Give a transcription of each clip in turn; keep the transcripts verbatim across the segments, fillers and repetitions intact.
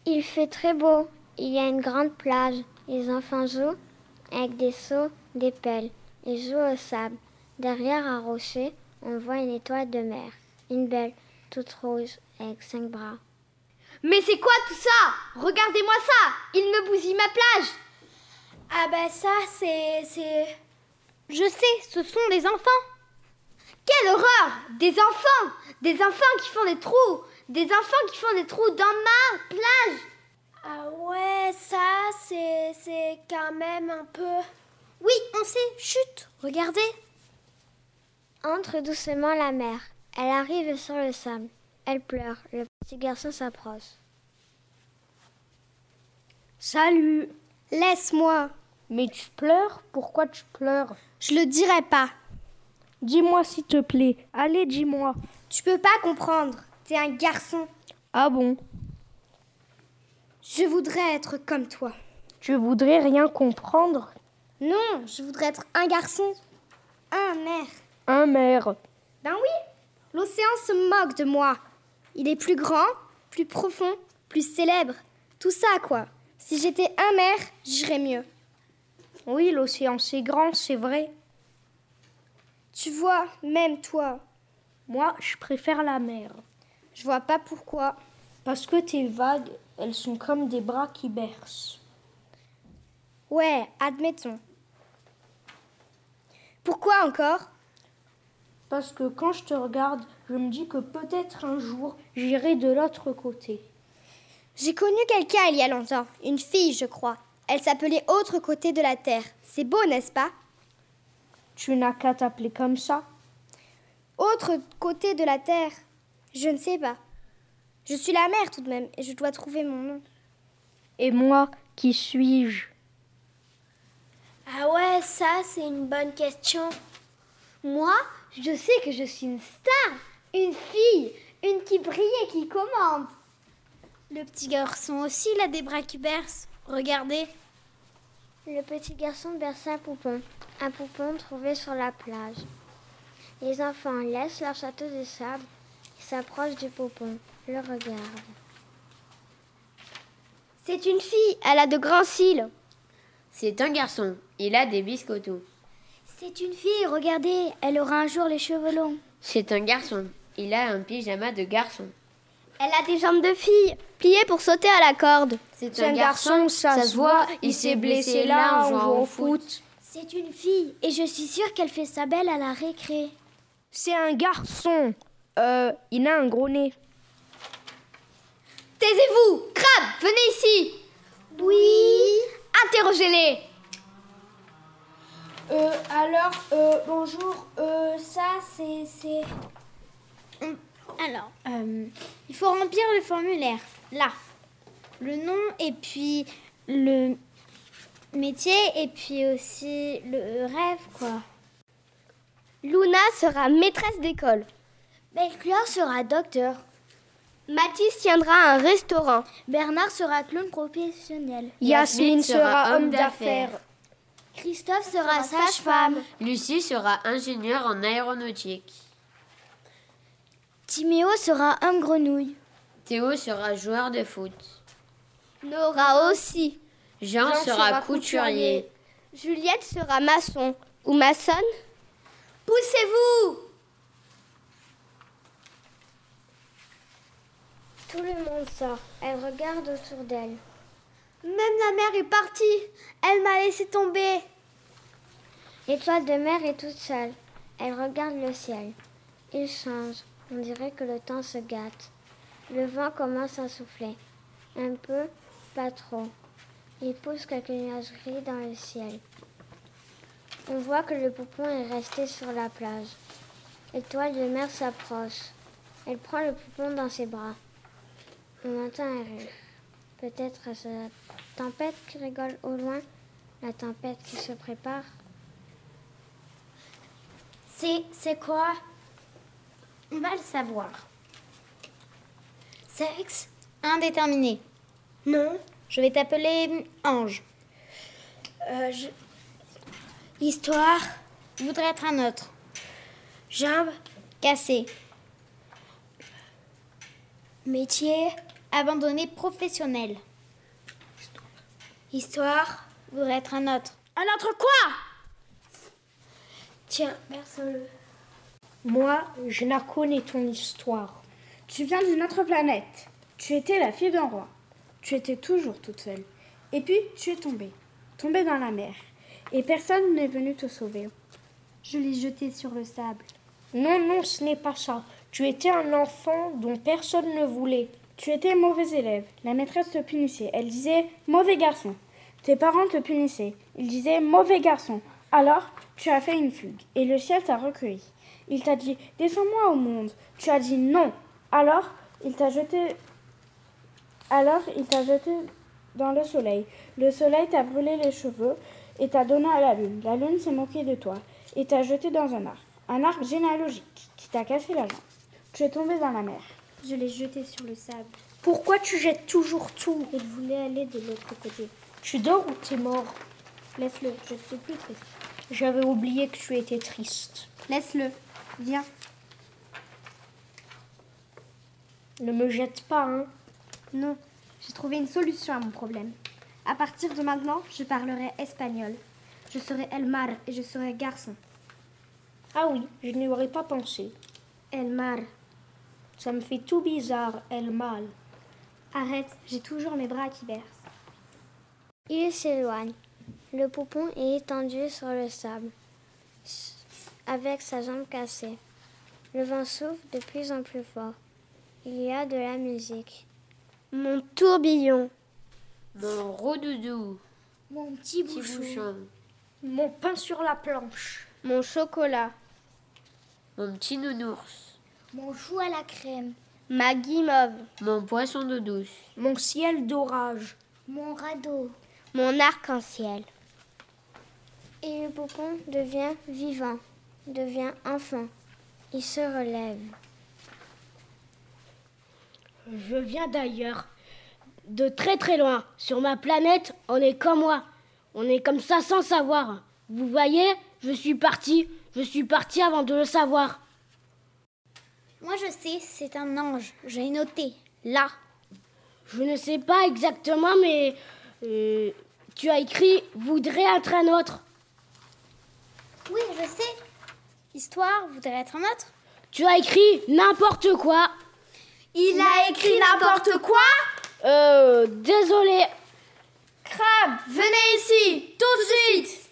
Il fait très beau. Il y a une grande plage. Les enfants jouent avec des seaux, des pelles. Ils jouent au sable. Derrière un rocher, on voit une étoile de mer. Une belle, toute rouge, avec cinq bras. Mais c'est quoi tout ça? Regardez-moi ça! Il me bousille ma plage! Ah bah ça, c'est... c'est... Je sais, ce sont des enfants. Quelle horreur! Des enfants! Des enfants qui font des trous! Des enfants qui font des trous dans ma plage! Ah ouais, ça, c'est... c'est quand même un peu... Oui, on sait. Chut, regardez. Entre doucement la mer. Elle arrive sur le sable. Elle pleure. Le petit garçon s'approche. Salut. Laisse-moi. Mais tu pleures? Pourquoi tu pleures? Je le dirai pas. Dis-moi s'il te plaît. Allez, dis-moi. Tu peux pas comprendre. T'es un garçon. Ah bon? Je voudrais être comme toi. Tu voudrais rien comprendre? Non, je voudrais être un garçon. Un mer. Un mer. Ben oui, l'océan se moque de moi. Il est plus grand, plus profond, plus célèbre. Tout ça, quoi. Si j'étais un mer, j'irais mieux. Oui, l'océan, c'est grand, c'est vrai. Tu vois, même toi. Moi, je préfère la mer. Je vois pas pourquoi. Parce que tes vagues, elles sont comme des bras qui bercent. Ouais, admettons. Pourquoi encore? Parce que quand je te regarde, je me dis que peut-être un jour, j'irai de l'autre côté. J'ai connu quelqu'un il y a longtemps, une fille, je crois. Elle s'appelait Autre côté de la terre. C'est beau, n'est-ce pas? Tu n'as qu'à t'appeler comme ça. Autre côté de la terre? Je ne sais pas. Je suis la mer tout de même, et je dois trouver mon nom. Et moi, qui suis-je? Ah ouais, ça, c'est une bonne question. Moi, je sais que je suis une star, une fille, une qui brille et qui commande. Le petit garçon aussi, il a des bras qui bercent. Regardez. Le petit garçon berce un poupon. Un poupon trouvé sur la plage. Les enfants laissent leur château de sable et s'approchent du poupon, le regardent. C'est une fille, elle a de grands cils. C'est un garçon, il a des biscottos. C'est une fille, regardez, elle aura un jour les cheveux longs. C'est un garçon, il a un pyjama de garçon. Elle a des jambes de fille, pliées pour sauter à la corde. C'est un garçon, ça se voit, il s'est blessé là en jouant au foot. C'est une fille, et je suis sûre qu'elle fait sa belle à la récré. C'est un garçon. Euh, il a un gros nez. Taisez-vous! Crabe, venez ici! Oui? Interrogez-les! Euh, alors, euh, bonjour, euh, ça, c'est... c'est... Alors, euh, il faut remplir le formulaire, là. Le nom et puis le métier et puis aussi le rêve, quoi. Luna sera maîtresse d'école. Belcleur sera docteur. Mathis tiendra un restaurant. Bernard sera clown professionnel. Yasmine sera homme d'affaires. Christophe sera sage-femme. Lucie sera ingénieure en aéronautique. Timéo sera homme grenouille. Théo sera joueur de foot. Nora aussi. Jean, Jean sera, sera couturier. couturier. Juliette sera maçon. Ou maçonne. Poussez-vous! Tout le monde sort. Elle regarde autour d'elle. Même la mère est partie. Elle m'a laissé tomber. L'étoile de mer est toute seule. Elle regarde le ciel. Il change. On dirait que le temps se gâte. Le vent commence à souffler. Un peu, pas trop. Il pousse quelques nuages gris dans le ciel. On voit que le poupon est resté sur la plage. L'étoile de mer s'approche. Elle prend le poupon dans ses bras. On entend un rire. Peut-être c'est la tempête qui rigole au loin, la tempête qui se prépare. C'est, c'est quoi? On va le savoir. Sexe indéterminé. Non. Je vais t'appeler Ange. Euh, je... Histoire. Je voudrais être un autre. Jambes. Cassé. Métier. Abandonné professionnel. Histoire. Voudrait être un autre. Un autre quoi? Tiens, verse-le. Moi, je la connais ton histoire. Tu viens d'une autre planète. Tu étais la fille d'un roi. Tu étais toujours toute seule. Et puis, tu es tombée. Tombée dans la mer. Et personne n'est venu te sauver. Je l'ai jeté sur le sable. Non, non, ce n'est pas ça. Tu étais un enfant dont personne ne voulait. Tu étais mauvais élève. La maîtresse te punissait. Elle disait « mauvais garçon ». Tes parents te punissaient. Ils disaient « mauvais garçon ». Alors, tu as fait une fugue. Et le ciel t'a recueilli. Il t'a dit « descends-moi au monde ». Tu as dit « non ». Alors, il t'a jeté... Alors, il t'a jeté dans le soleil. Le soleil t'a brûlé les cheveux et t'a donné à la lune. La lune s'est moquée de toi et t'a jeté dans un arbre. Un arbre généalogique qui t'a cassé la jambe. Tu es tombé dans la mer. Je l'ai jeté sur le sable. Pourquoi tu jettes toujours tout? Il voulait aller de l'autre côté. Tu dors ou t'es mort? Laisse-le, je ne suis plus triste. J'avais oublié que tu étais triste. Laisse-le, viens. Ne me jette pas, hein? Non, j'ai trouvé une solution à mon problème. À partir de maintenant, je parlerai espagnol. Je serai El Mar et je serai garçon. Ah oui, je n'y aurais pas pensé. El Mar. Ça me fait tout bizarre, El Mal. Arrête, j'ai toujours mes bras qui bercent. Il s'éloigne. Le poupon est étendu sur le sable, avec sa jambe cassée. Le vent souffle de plus en plus fort. Il y a de la musique. Mon tourbillon. Mon rodoudou. Mon petit Petit bouchon. bouchon. Mon pain sur la planche. Mon chocolat. Mon petit nounours. Mon chou à la crème. Ma guimauve. Mon poisson d'eau douce. Mon ciel d'orage. Mon radeau. Mon arc-en-ciel. Et le poupon devient vivant, devient enfant. Il se relève. Je viens d'ailleurs, de très très loin. Sur ma planète, on est comme moi. On est comme ça sans savoir. Vous voyez, je suis parti. Je suis parti avant de le savoir. Moi je sais, c'est un ange. J'ai noté. Là. Je ne sais pas exactement, mais euh, tu as écrit « voudrais être un autre ». Oui, je sais. Histoire voudrait être un autre. Tu as écrit n'importe quoi. Il a écrit n'importe quoi? Euh, désolé. Crabe, venez ici, tout de suite.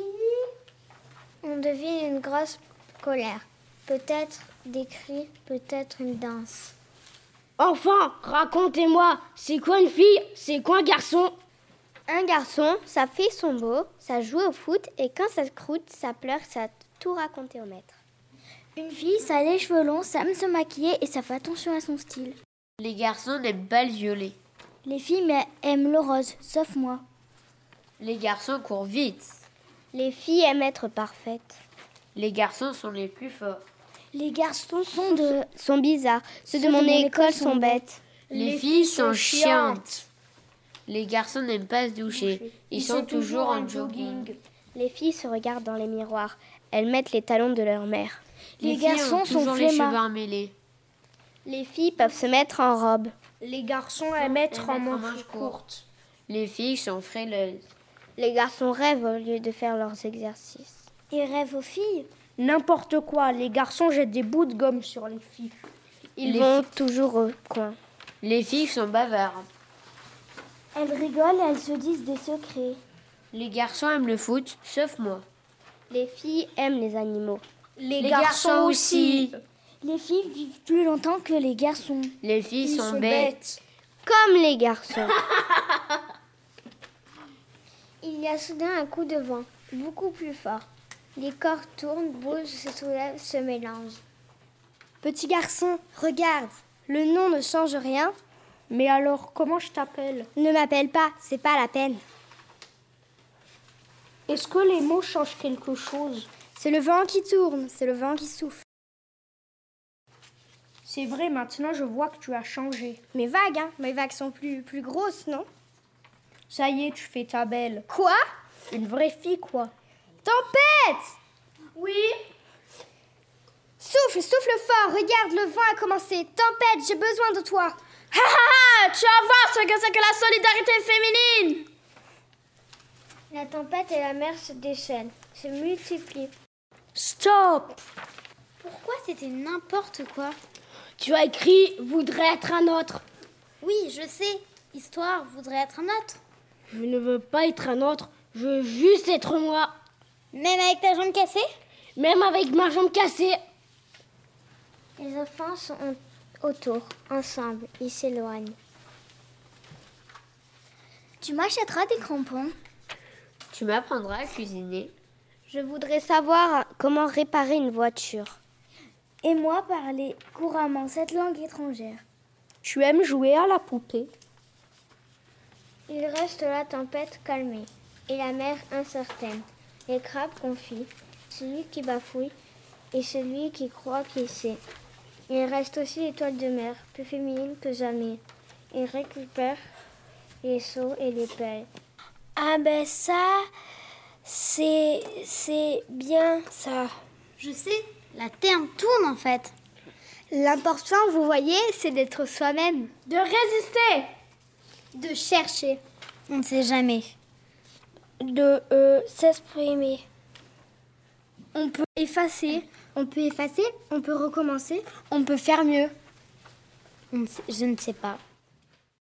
On devient une grosse colère. Peut-être des cris, peut-être une danse. Enfin, racontez-moi, c'est quoi une fille, c'est quoi un garçon? Un garçon, ça fait son beau, ça joue au foot et quand ça se croûte, ça pleure, ça a tout raconté au maître. Une fille, ça a les cheveux longs, ça aime se maquiller et ça fait attention à son style. Les garçons n'aiment pas le violet. Les filles mais aiment le rose, sauf moi. Les garçons courent vite. Les filles aiment être parfaites. Les garçons sont les plus forts. Les garçons sont de... Sont bizarres, ceux de mon école sont bêtes. Les filles sont chiantes. Les garçons n'aiment pas se doucher. Ils sont toujours en jogging. Les filles se regardent dans les miroirs. Elles mettent les talons de leur mère. Les filles garçons ont sont toujours les flemmards. cheveux emmêlés. Les filles peuvent se mettre en robe. Les garçons aiment être en mettre en manches manches courtes. Les filles sont frêleuses. Les garçons rêvent au lieu de faire leurs exercices. Ils rêvent aux filles. N'importe quoi, les garçons jettent des bouts de gomme sur les filles. Ils Les vont toujours au coin. Les filles sont bavardes. Elles rigolent et elles se disent des secrets. Les garçons aiment le foot, sauf moi. Les filles aiment les animaux. Les, Les garçons aussi. Les filles vivent plus longtemps que les garçons. Les filles sont bêtes. Comme les garçons. Il y a soudain un coup de vent, beaucoup plus fort. Les corps tournent, bougent, se soulèvent, se mélangent. Petit garçon, regarde. Le nom ne change rien. Mais alors, comment je t'appelle? Ne m'appelle pas, c'est pas la peine. Est-ce que les mots changent quelque chose? C'est le vent qui tourne, c'est le vent qui souffle. C'est vrai, maintenant je vois que tu as changé. Mes vagues, hein, mes vagues sont plus, plus grosses, non? Ça y est, tu fais ta belle. Quoi? Une vraie fille, quoi. Tempête! Oui. Souffle, souffle fort, regarde, le vent a commencé. Tempête, j'ai besoin de toi. Ha ha ha! Tu vas voir ce que c'est que la solidarité féminine! La tempête et la mer se déchaînent, se multiplient. Stop! Pourquoi c'était n'importe quoi? Tu as écrit « voudrais être un autre ». Oui, je sais. Histoire voudrait être un autre. Je ne veux pas être un autre, je veux juste être moi. Même avec ta jambe cassée? Même avec ma jambe cassée. Les enfants sont autour, ensemble, ils s'éloignent. Tu m'achèteras des crampons? Tu m'apprendras à cuisiner. Je voudrais savoir comment réparer une voiture. Et moi parler couramment cette langue étrangère. Tu aimes jouer à la poupée? Il reste la tempête calmée et la mer incertaine. Les crabes confient, celui qui bafouille et celui qui croit qu'il sait. Il reste aussi l'étoile de mer, plus féminine que jamais. Il récupère les seaux et les pelles. Ah ben ça, c'est, c'est bien ça. Je sais, la terre tourne en fait. L'important, vous voyez, c'est d'être soi-même. De résister! De chercher. On ne sait jamais. De euh, s'exprimer. On peut effacer, On peut effacer, on peut recommencer. on peut faire mieux. On ne sait- je ne sais pas.